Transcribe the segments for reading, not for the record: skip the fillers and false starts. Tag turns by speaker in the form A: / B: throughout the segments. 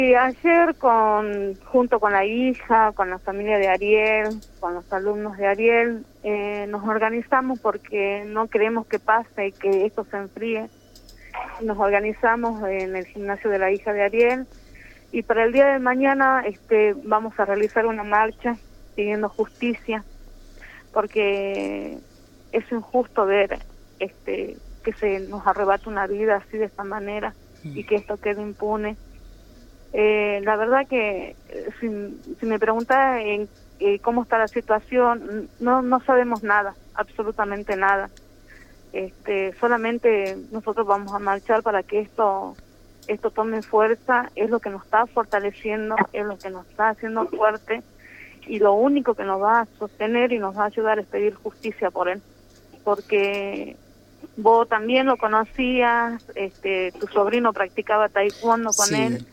A: Y ayer junto con la hija, con la familia de Ariel, con los alumnos de Ariel, nos organizamos porque no queremos que pase y que esto se enfríe. Nos organizamos en el gimnasio de la hija de Ariel y para el día de mañana vamos a realizar una marcha pidiendo justicia, porque es injusto ver que se nos arrebate una vida así de esta manera y que esto quede impune. La verdad que si me preguntas cómo está la situación, no sabemos nada, absolutamente nada. Solamente nosotros vamos a marchar para que esto tome fuerza. Es lo que nos está fortaleciendo, es lo que nos está haciendo fuerte, y lo único que nos va a sostener y nos va a ayudar es pedir justicia por él, porque vos también lo conocías, tu sobrino practicaba taekwondo con él,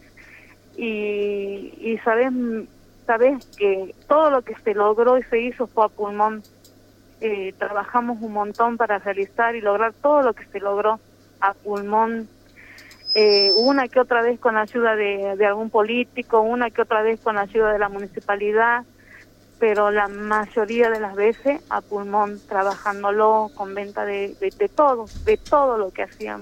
A: y sabes que todo lo que se logró y se hizo fue a pulmón. Trabajamos un montón para realizar y lograr todo lo que se logró a pulmón. Una que otra vez con la ayuda de algún político, una que otra vez con la ayuda de la municipalidad, pero la mayoría de las veces a pulmón, trabajándolo con venta de todo lo que hacíamos.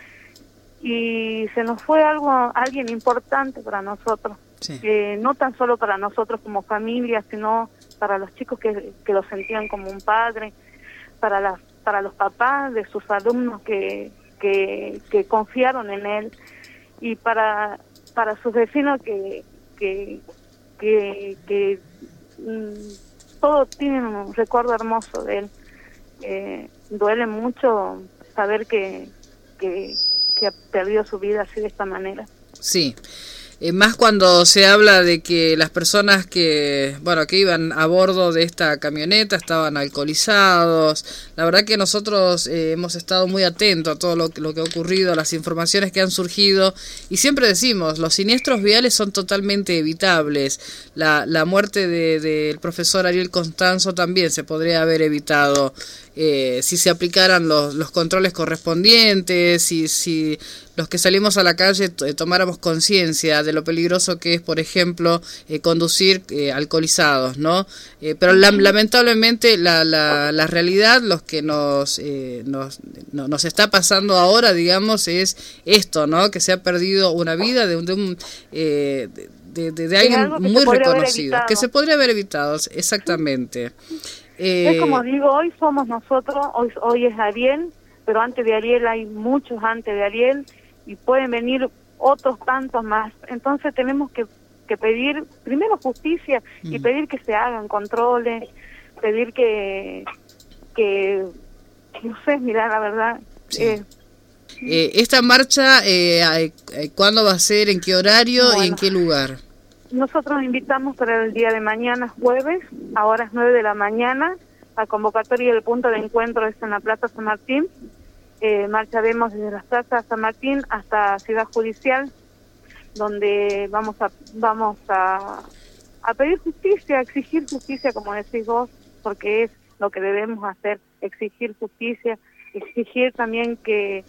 A: Y se nos fue alguien importante para nosotros, no tan solo para nosotros como familia, sino para los chicos que lo sentían como un padre, para los papás de sus alumnos que confiaron en él, y para sus vecinos que todos tienen un recuerdo hermoso de él. Duele mucho saber que ha perdido su vida así de esta manera.
B: Sí. Más cuando se habla de que las personas que iban a bordo de esta camioneta estaban alcoholizados. La verdad que nosotros hemos estado muy atentos a todo lo que ha ocurrido, a las informaciones que han surgido, y siempre decimos, los siniestros viales son totalmente evitables. La muerte del profesor Ariel Constanzo también se podría haber evitado si se aplicaran los controles correspondientes, si los que salimos a la calle tomáramos conciencia de lo peligroso que es, por ejemplo, conducir alcoholizados, ¿no? Pero lamentablemente la realidad, los que nos está pasando ahora, digamos, es esto, ¿no? Que se ha perdido una vida de alguien muy reconocido, que se podría haber evitado, exactamente.
A: Es como digo, hoy somos nosotros, hoy es Ariel, pero antes de Ariel hay muchos antes de Ariel, y pueden venir otros tantos más. Entonces tenemos que pedir primero justicia y pedir que se hagan controles, pedir que no sé, mira, la verdad.
B: Sí. Esta marcha, ¿cuándo va a ser? ¿En qué horario? Bueno, ¿y en qué lugar?
A: Nosotros invitamos para el día de mañana, jueves, a horas 9 de la mañana. La convocatoria del punto de encuentro es en la Plaza San Martín. Marcharemos desde la Plaza San Martín hasta Ciudad Judicial, donde vamos a pedir justicia, a exigir justicia, como decís vos, porque es lo que debemos hacer, exigir justicia, exigir también que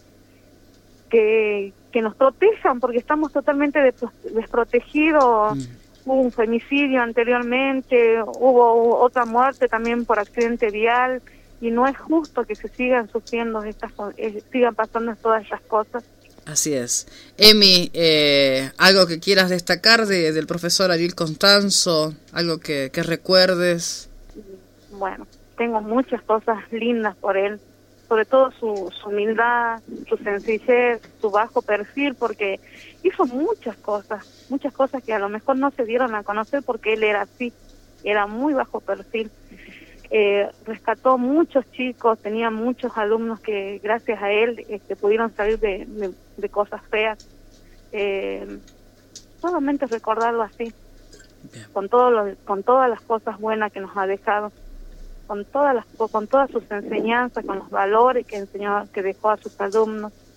A: nos protejan, porque estamos totalmente desprotegidos. Hubo un femicidio anteriormente, hubo otra muerte también por accidente vial, y no es justo que se sigan sufriendo sigan pasando todas estas cosas.
B: Así es. Emi, ¿algo que quieras destacar del profesor Ariel Constanzo? ¿Algo que recuerdes?
A: Bueno, tengo muchas cosas lindas por él, sobre todo su humildad, su sencillez, su bajo perfil, porque hizo muchas cosas que a lo mejor no se dieron a conocer porque él era así, era muy bajo perfil. Rescató muchos chicos, tenía muchos alumnos que gracias a él pudieron salir de cosas feas. Solamente recordarlo así, con todas las cosas buenas que nos ha dejado, con todas sus enseñanzas, con los valores que dejó a sus alumnos.